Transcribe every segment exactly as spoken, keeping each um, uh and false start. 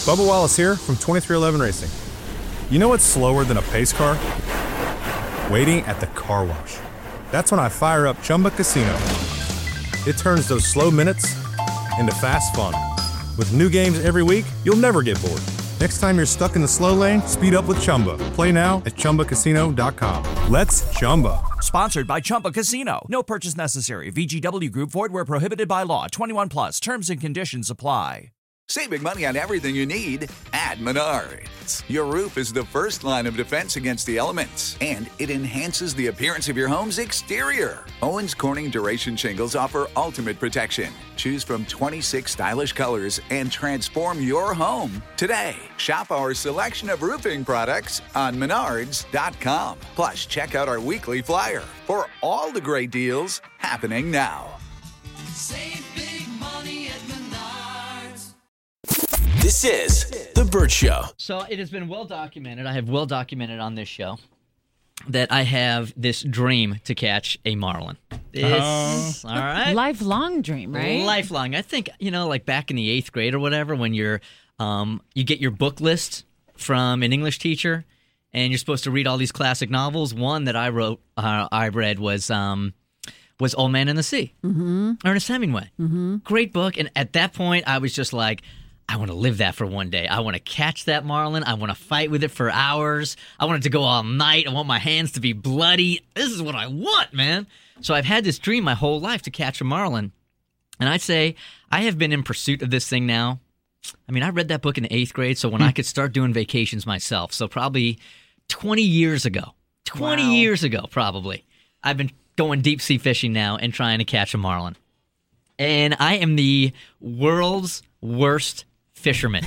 Bubba Wallace here from twenty-three eleven Racing. You know what's slower than a pace car? Waiting at the car wash. That's when I fire up Chumba Casino. It turns those slow minutes into fast fun. With new games every week, you'll never get bored. Next time you're stuck in the slow lane, speed up with Chumba. Play now at Chumba Casino dot com. Let's Chumba. Sponsored by Chumba Casino. No purchase necessary. V G W Group. Void where prohibited by law. twenty-one plus. Terms and conditions apply. Saving money on everything you need at Menards. Your roof is the first line of defense against the elements, and it enhances the appearance of your home's exterior. Owens Corning Duration Shingles offer ultimate protection. Choose from twenty-six stylish colors and transform your home today. Shop our selection of roofing products on Menards dot com. Plus, check out our weekly flyer for all the great deals happening now. Save big money at Menards. This is The Bert Show. So it has been well documented. I have well documented on this show that I have this dream to catch a marlin. It's, all right. Lifelong dream, right? Lifelong. I think, you know, like back in the eighth grade or whatever, when you're, um, you get your book list from an English teacher, and you're supposed to read all these classic novels. One that I wrote, uh, I read was um, was Old Man and the Sea, mm-hmm. Ernest Hemingway. Mm-hmm. Great book. And at that point, I was just like, I want to live that for one day. I want to catch that marlin. I want to fight with it for hours. I want it to go all night. I want my hands to be bloody. This is what I want, man. So I've had this dream my whole life to catch a marlin. And I'd say I have been in pursuit of this thing now. I mean, I read that book in the eighth grade, so when I could start doing vacations myself. So probably twenty years ago. twenty Wow. years ago, probably. I've been going deep sea fishing now and trying to catch a marlin. And I am the world's worst fisherman.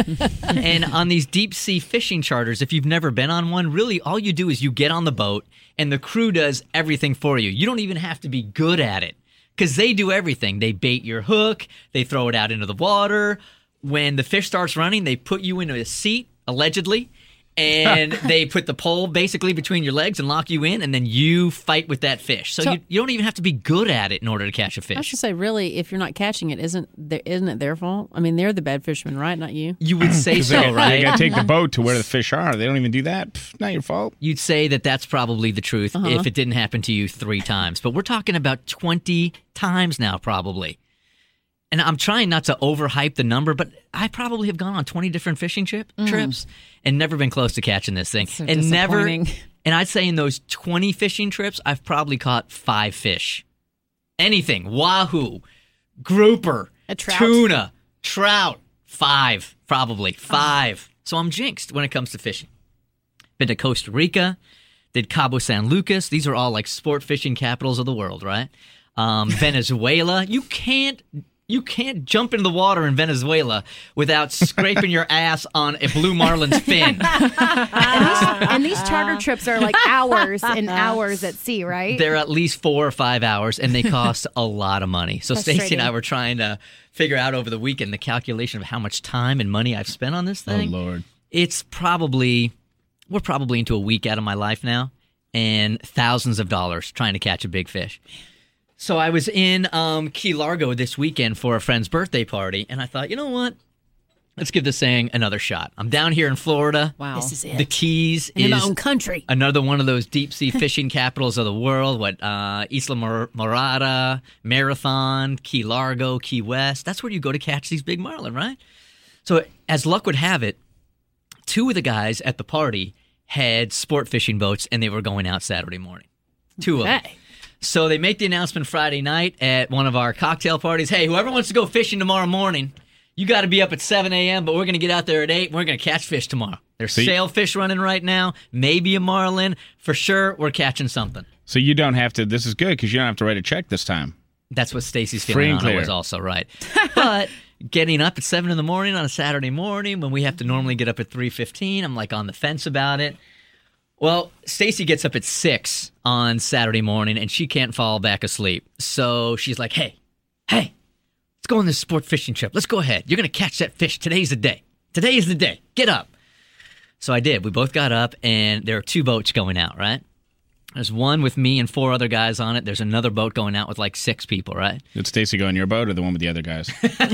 And on these deep sea fishing charters, if you've never been on one, really all you do is you get on the boat and the crew does everything for you. You don't even have to be good at it because they do everything. They bait your hook, they throw it out into the water. When the fish starts running, they put you into a seat, allegedly, and they put the pole basically between your legs and lock you in, and then you fight with that fish. So, So- you, you don't even have to be good at it in order to catch a I fish. should say, really, if you're not catching it, isn't there, isn't it their fault? I mean, they're the bad fishermen, right? Not you. You would say so, they, right? They got to take the boat to where the fish are. They don't even do that. Pff, not your fault. You'd say that that's probably the truth Uh-huh. if it didn't happen to you three times. But we're talking about twenty times now, probably. And I'm trying not to overhype the number, but I probably have gone on twenty different fishing trip, trips and never been close to catching this thing. So and never. disappointing. And I'd say in those twenty fishing trips, I've probably caught five fish. Anything. Wahoo, grouper, A trout. tuna, trout. Five, probably. Five. So I'm jinxed when it comes to fishing. Been to Costa Rica, did Cabo San Lucas. These are all like sport fishing capitals of the world, right? Um, Venezuela. You can't you can't jump into the water in Venezuela without scraping your ass on a blue marlin's fin. And these charter trips are like hours and hours at sea, right? They're at least four or five hours, and they cost a lot of money. So Stacey and I Frustrating. were trying to figure out over the weekend the calculation of how much time and money I've spent on this thing. Oh, Lord. It's probably, we're probably into a week out of my life now, and thousands of dollars trying to catch a big fish. So I was in um, Key Largo this weekend for a friend's birthday party, and I thought, you know what? Let's give this thing another shot. I'm down here in Florida. Wow. This is it. The Keys in my is own country. another one of those deep sea fishing capitals of the world. What uh, Isla Mor- Morada, Marathon, Key Largo, Key West. That's where you go to catch these big marlin, right? So as luck would have it, two of the guys at the party had sport fishing boats, and they were going out Saturday morning. Two of them. Okay. So they make the announcement Friday night at one of our cocktail parties. Hey, whoever wants to go fishing tomorrow morning, you got to be up at seven a.m., but we're going to get out there at eight, and we're going to catch fish tomorrow. There's See- sailfish running right now, maybe a marlin. For sure, we're catching something. So you don't have to, this is good because you don't have to write a check this time. That's what Stacy's Free feeling and on it clear. was also right. But getting up at seven in the morning on a Saturday morning when we have to normally get up at three fifteen, I'm like on the fence about it. Well, Stacy gets up at six on Saturday morning, and she can't fall back asleep. So she's like, hey, hey, let's go on this sport fishing trip. Let's go ahead. You're going to catch that fish. Today's the day. Today is the day. Get up. So I did. We both got up, and there are two boats going out, right? There's one with me and four other guys on it. There's another boat going out with like six people, right? Did Stacy go on your boat or the one with the other guys?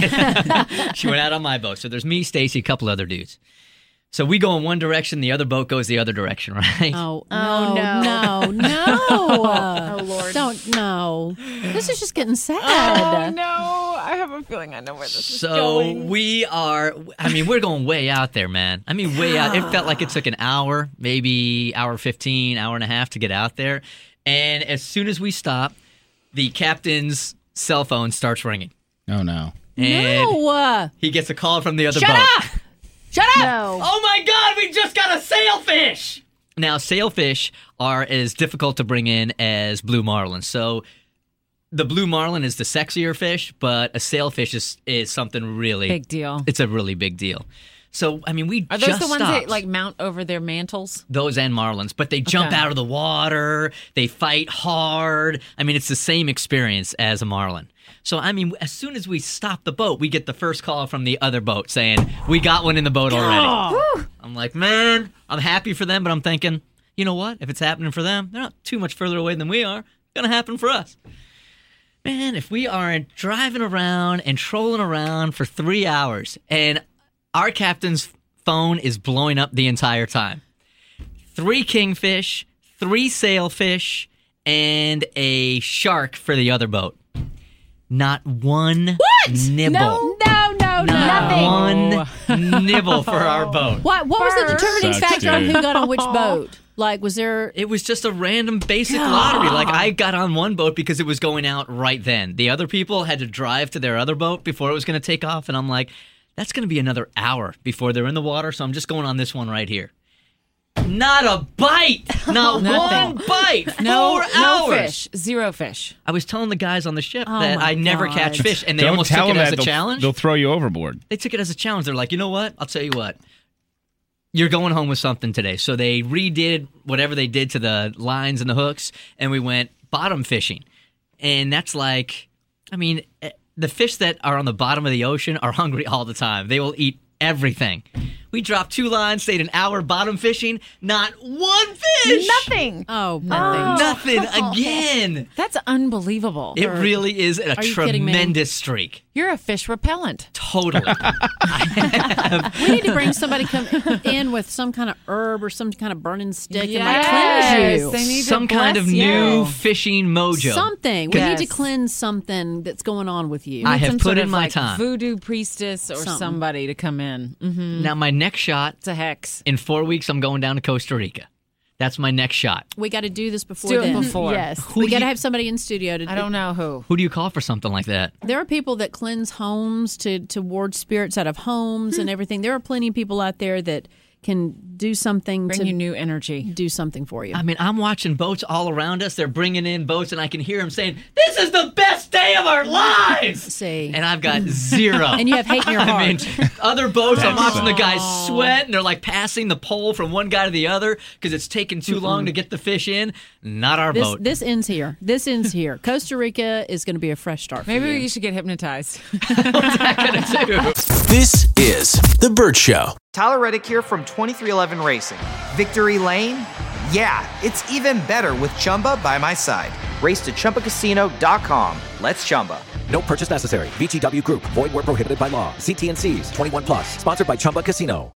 She went out on my boat. So there's me, Stacy, a couple other dudes. So we go in one direction, the other boat goes the other direction, right? Oh, Oh, no, no. no, no. Oh, Lord. Don't, no. This is just getting sad. Oh, no. I have a feeling I know where this is So going. we are, I mean, we're going way out there, man. I mean, way out. It felt like it took an hour, maybe hour fifteen, hour and a half to get out there. And as soon as we stop, the captain's cell phone starts ringing. Oh, no. And No. he gets a call from the other Shut boat. up! Shut up! No. Oh my God, we just got a sailfish! Now, sailfish are as difficult to bring in as blue marlin. So the blue marlin is the sexier fish, but a sailfish is, is something really... Big deal. It's a really big deal. So, I mean, we Are those just the ones stopped. that like mount over their mantles? Those and marlins, but they jump Okay. out of the water. They fight hard. I mean, it's the same experience as a marlin. So, I mean, as soon as we stop the boat, we get the first call from the other boat saying, we got one in the boat already. I'm like, man, I'm happy for them, but I'm thinking, you know what? If it's happening for them, they're not too much further away than we are. It's going to happen for us. Man, if we aren't driving around and trolling around for three hours and our captain's phone is blowing up the entire time. Three kingfish, three sailfish, and a shark for the other boat. Not one nibble. No, no, no, Not nothing. one nibble for our boat. What, what was the determining Sucks, factor on dude. who got on which boat? Like, was there... It was just a random basic lottery. Like, I got on one boat because it was going out right then. The other people had to drive to their other boat before it was going to take off, and I'm like, that's going to be another hour before they're in the water, so I'm just going on this one right here. Not a bite! Not Nothing. one bite! No, Four no hours! fish. Zero fish. I was telling the guys on the ship Oh that my I never God. catch fish, and they Don't almost tell took it them as that. a They'll, challenge. they'll throw you overboard. They took it as a challenge. They're like, you know what? I'll tell you what. You're going home with something today. So they redid whatever they did to the lines and the hooks, and we went bottom fishing. And that's like, I mean, eh, the fish that are on the bottom of the ocean are hungry all the time. They will eat everything. We dropped two lines, stayed an hour bottom fishing, not one fish. Nothing. Oh, nothing. Nothing again. That's unbelievable. It really is a Are you kidding me? tremendous streak. You're a fish repellent. Totally. We need to bring somebody come in with some kind of herb or some kind of burning stick and like Yes, cleanse you. they need to Some kind of bless you. new fishing mojo. Something. We need to Yes. cleanse something that's going on with you. I have Some put sort in of, my like, time. Voodoo priestess or Something. somebody to come in. Mm-hmm. Now, my next shot, It's a hex. in four weeks, I'm going down to Costa Rica. That's my next shot. We got to do this before Do it then. before. Yes. Who We do got to you- have somebody in studio to. I don't know who. Who do you call for something like that? There are people that cleanse homes to to ward spirits out of homes and everything. There are plenty of people out there that can do something Bring to you new energy. do something for you. I mean, I'm watching boats all around us. They're bringing in boats, and I can hear them saying, "This is the best day of our lives." See. And I've got zero. And you have hate in your I mean, heart. other boats, I'm That's watching the guys sweat, and they're like passing the pole from one guy to the other because it's taking too long to get the fish in. Not our This boat. this ends here. This ends here. Costa Rica is going to be a fresh start. For Maybe you. you should get hypnotized. This is The Burt Show. Tyler Reddick here from twenty-three eleven Racing. Victory Lane? Yeah, it's even better with Chumba by my side. Race to Chumba Casino dot com. Let's Chumba. No purchase necessary. V G W Group. Void where prohibited by law. See T and C's. twenty-one plus. Sponsored by Chumba Casino.